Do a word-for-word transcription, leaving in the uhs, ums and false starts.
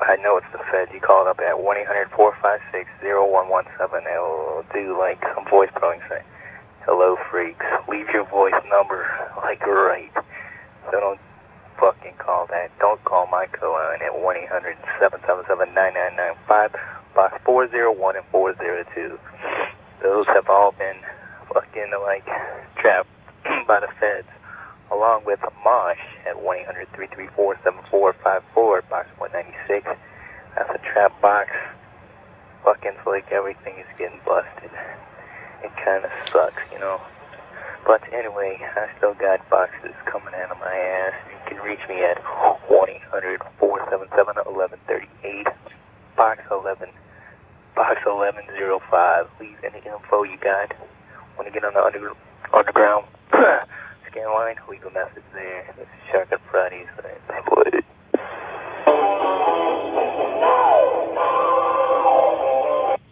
I know it's the Fed. You called up at one eight hundred four five six zero one one seven. It'll do like some voice probing say, hello freaks, leave your voice number, like right. So don't fucking call that. Don't call my co-line at one eight hundred seven seven seven nine nine nine five, box four zero one and four zero two. Those have all been fucking like trapped by the Feds, along with Mosh at one eight hundred three three four seven four five four, box one ninety-six. That's a trap box. Fucking it's like everything is getting busted. It kind of sucks, you know. But anyway, I still got boxes coming out of my ass. You can reach me at one eight hundred four seven seven one one three eight, box eleven, box eleven oh five. Leave any info you got. Want to get on the under, underground scan line? Leave a message there. This is Shark at Fridays.